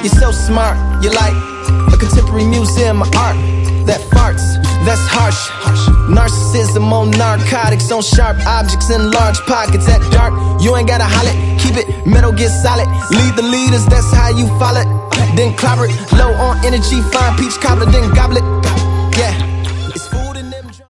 You're so smart, you're like a contemporary museum of art that farts, that's harsh. Narcissism on narcotics, on sharp objects in large pockets. At dark, you ain't gotta holler it, keep it, metal get solid. Lead the leaders, that's how you follow it. Then clobber it, low on energy, fine peach cobbler, then goblet. Yeah.